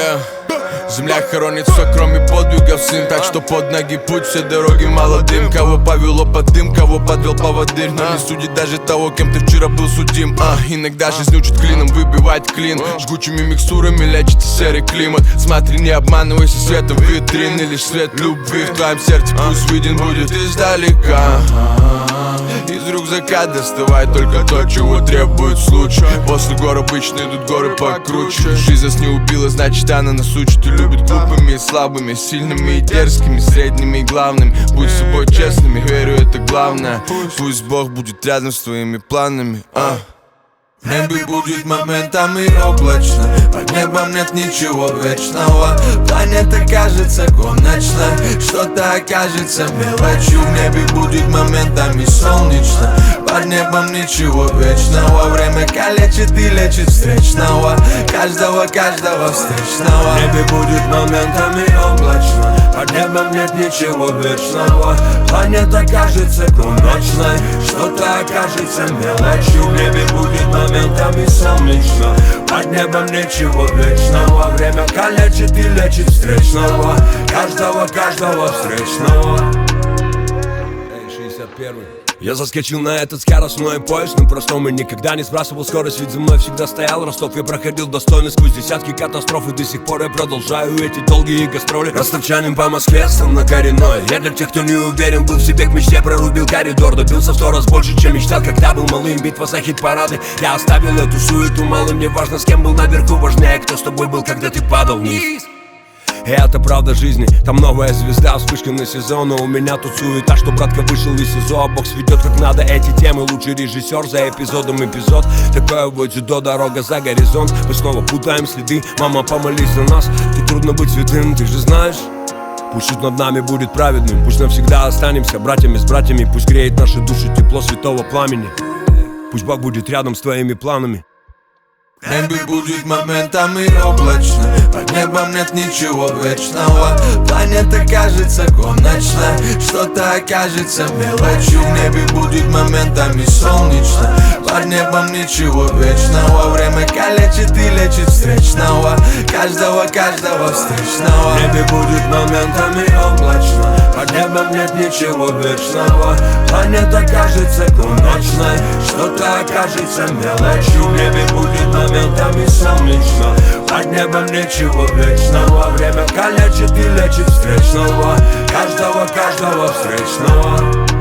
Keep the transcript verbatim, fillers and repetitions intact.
Yeah. Земля хоронит все, кроме подвигов, сын. Так что под ноги путь, все дороги молодым. Кого повело под дым, кого подвел поводырь. Но не судит даже того, кем ты вчера был судим. а, Иногда жизнь учит клином выбивать клин. Жгучими микстурами лечится серый климат. Смотри, не обманывайся светом витрины. Лишь свет любви в твоем сердце пусть виден будет издалека. Из рюкзака доставай только то, чего требует случай. После гор обычно идут горы покруче. Жизнь нас не убила, значит она нас учит. И любит глупыми и слабыми, сильными и дерзкими, средними и главными. Будь с собой честными, верю, это главное. Пусть Бог будет рядом с твоими планами. а. В небе будет моментами облачно. Под небом нет ничего вечного. Планета кажется конечной, что-то окажется мелочью. В небе будет моментами солнечно. Под небом ничего вечного. Время калечит и лечит встречного. Каждого, каждого встречного. В небе будет моментами облачно. Под небом нет ничего вечного. Планета кажется конечной, что-то окажется мелочью. В небе будет моментами солнечно. Под небом ничего вечного. Время калечит и лечит встречного. Каждого, каждого встречного. Эй, шестьдесят первый. Я заскочил на этот скоростной поезд, но простом и никогда не сбрасывал скорость. Ведь за мной всегда стоял Ростов. Я проходил достойно сквозь десятки катастроф. И до сих пор я продолжаю эти долгие гастроли. Ростовчанин по Москве, сам на коренной. Я для тех, кто не уверен был в себе, к мечте прорубил коридор. Добился в сто раз больше, чем мечтал, когда был малым. Битва за хит-парады. Я оставил эту суету малым. Не важно, с кем был наверху, важнее, кто с тобой был, когда ты падал вниз. И это правда жизни, там новая звезда, вспышка на сезон. Но у меня тут суета, что братка вышел из СИЗО. А бокс ведет как надо эти темы, лучший режиссер за эпизодом эпизод. Такое вот до дорога за горизонт. Мы снова путаем следы, мама, помолись за нас. Тут трудно быть святым, ты же знаешь. Пусть суд над нами будет праведным. Пусть навсегда останемся братьями с братьями. Пусть греет наши души тепло святого пламени. Пусть Бог будет рядом с твоими планами. В небе будет моментами облачно. Под небом нет ничего вечного. Планета кажется конечной, что-то окажется мелочью. В небе будет моментами солнечно. Под небом ничего вечного. Время калечит и лечит встречного. Каждого, каждого встречного. В небе будет моментами облачно. Под небом нет ничего вечного. Планета кажется конечной, что-то окажется мелочью. В небе будет моментами солнечно. Под небом ничего вечного. Время калечит и лечит встречного. Каждого, каждого встречного.